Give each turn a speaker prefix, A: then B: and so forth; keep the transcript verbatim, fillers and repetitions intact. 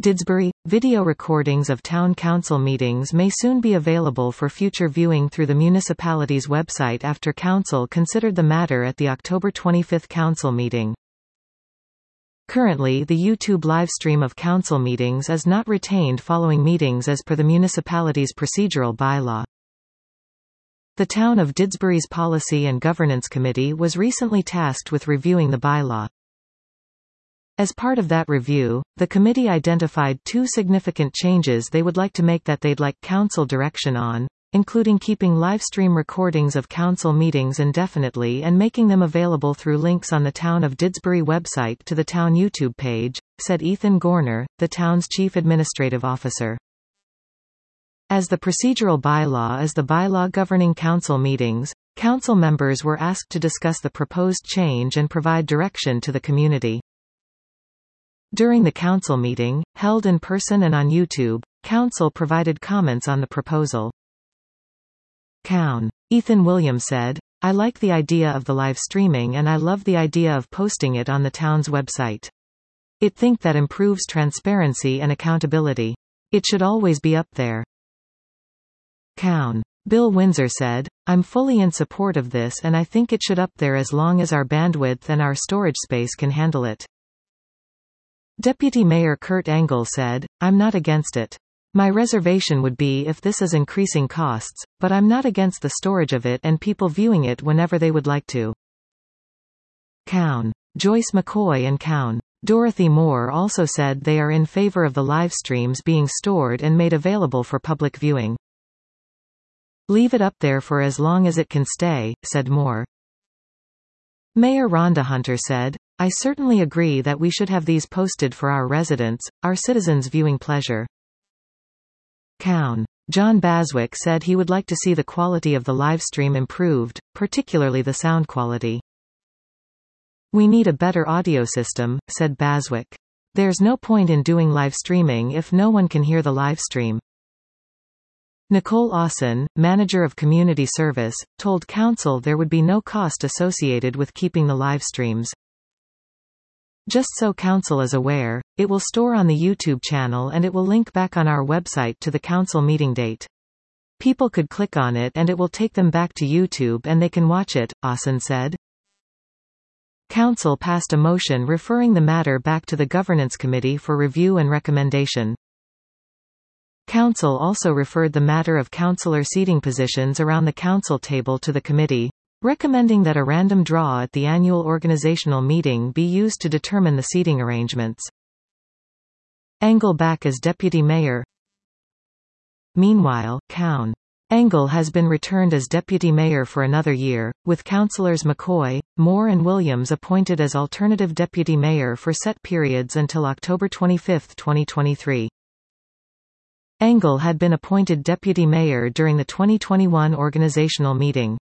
A: Didsbury – Video recordings of town council meetings may soon be available for future viewing through the municipality's website after council considered the matter at the October twenty-fifth council meeting. Currently, the YouTube livestream of council meetings is not retained following meetings as per the municipality's procedural bylaw. The Town of Didsbury's Policy and Governance Committee was recently tasked with reviewing the bylaw. As part of that review, the committee identified two significant changes they would like to make that they'd like council direction on, including keeping livestream recordings of council meetings indefinitely and making them available through links on the Town of Didsbury website to the town YouTube page, said Ethan Gorner, the town's chief administrative officer. As the procedural bylaw is the bylaw governing council meetings, council members were asked to discuss the proposed change and provide direction to the community. During the council meeting, held in person and on YouTube, council provided comments on the proposal. Cown. Ethan Williams said, "I like the idea of the live streaming and I love the idea of posting it on the town's website. It think that improves transparency and accountability. It should always be up there." Cown. Bill Windsor said, "I'm fully in support of this and I think it should up there as long as our bandwidth and our storage space can handle it." Deputy Mayor Kurt Engel said, "I'm not against it. My reservation would be if this is increasing costs, but I'm not against the storage of it and people viewing it whenever they would like to." Cown. Joyce McCoy and Cown. Dorothy Moore also said they are in favor of the live streams being stored and made available for public viewing. "Leave it up there for as long as it can stay," said Moore. Mayor Rhonda Hunter said, "I certainly agree that we should have these posted for our residents, our citizens' viewing pleasure." Cown. John Baswick said he would like to see the quality of the livestream improved, particularly the sound quality. "We need a better audio system," said Baswick. "There's no point in doing live streaming if no one can hear the livestream." Nicole Austin, manager of community service, told council there would be no cost associated with keeping the live streams. "Just so council is aware, it will store on the YouTube channel and it will link back on our website to the council meeting date. People could click on it and it will take them back to YouTube and they can watch it," Austin said. Council passed a motion referring the matter back to the Governance Committee for review and recommendation. Council also referred the matter of councillor seating positions around the council table to the committee, recommending that a random draw at the annual organizational meeting be used to determine the seating arrangements. Engel back as deputy mayor. Meanwhile, Cown. Engel has been returned as deputy mayor for another year, with councillors McCoy, Moore and Williams appointed as alternative deputy mayor for set periods until October twenty-fifth, twenty twenty-three. Engel had been appointed deputy mayor during the twenty twenty-one organizational meeting.